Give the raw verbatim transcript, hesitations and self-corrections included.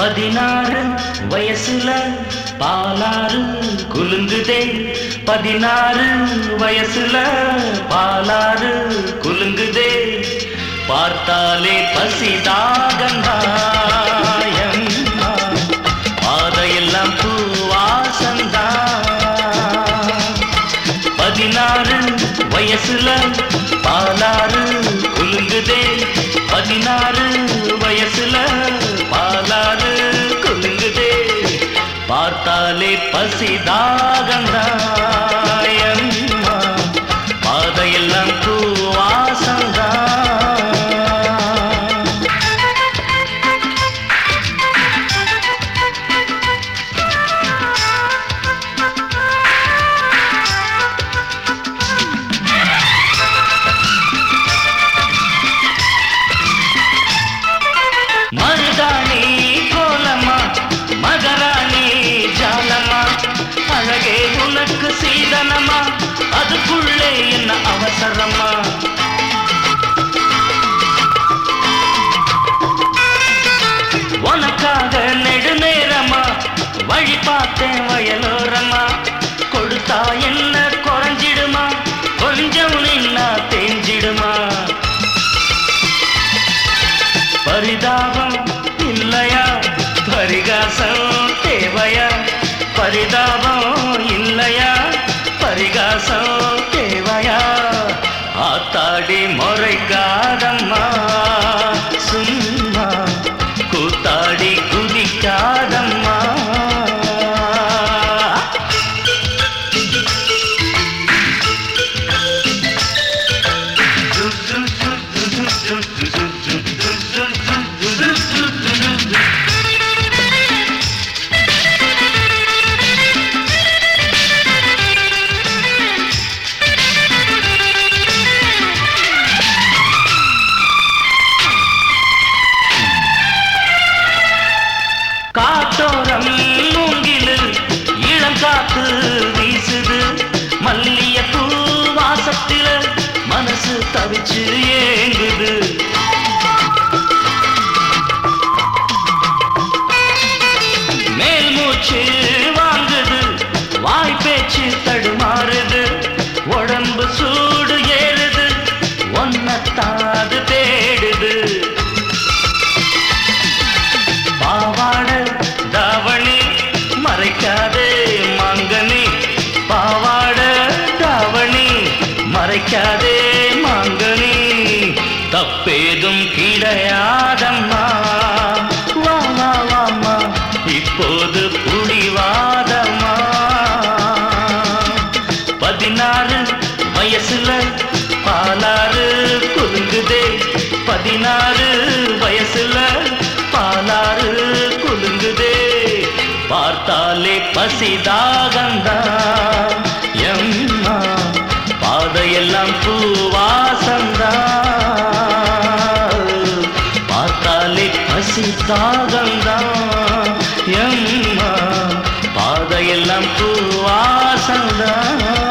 பதினாறு வயசுல பாலாறு குலுங்குதே. பதினாறு வயசுல பாலாறு குலுங்குதே. பார்த்தாலே பசிதாகந்தாயம் பாதையெல்லாம் பூவாசந்தா. பதினாறு வயசுல பாலாறு குலுங்குதே. பதினாறு வயசுல பாலாறு குலுங்குதே. பார்த்தாலே பசிதாகந்தாயம் பாதையெல்லாம் பூவாசந்தா. மருதாணி கோலமா மகராணி ஜாலமா அழகே உனக்கு சீதனமா அதுக்குள்ளே என்ன அவசரமா. உனக்காக நெடுநேரமா வழி பார்த்தேன் வயலோரமா. கொடுத்தா என்ன குறைஞ்சிடுமா கொஞ்சம் நின்னா தேஞ்சிடுமா. பரிதாபம் இல்லையா பரிகாசம் தேவையா. பரிதாபம் இல்லையா பரிகாசம் தேவையா. ஆத்தாடி முறைக்காதம்மா சும்மா கூத்தாடி குதிக்காதம்மா. காத்தோரம் மூங்கிலு இளம் காத்து வீசுது. மல்லிய பூ வாசத்தில மனசு தவிச்சு ஏங்குது. மேல் மூச்சு வாங்குது வாய் பேச்சு தடுமாறுது. உடம்பு சூடு ஏறுது ஒன்னத்தாது தேடுது. பாவாட தாவணி மறைக்காதே மாங்கனி. பாவாட தாவணி மறைக்காதே மாங்கனி. தப்பேதும் கிடையாதம்மா வா வா வாமா இப்போது புடிவாதம்மா. பதினாறு வயசுல பாலாறு குலுங்குதே. பதினாறு வயசுல பாலாறு குலுங்குதே. பார்த்தாலே பசிதாகந்தா எம்மா பாதையெல்லாம் பூவாசந்தா. பார்த்தாலே பசிதாகந்தா எம்மா பாதையெல்லாம் பூவாசந்தா.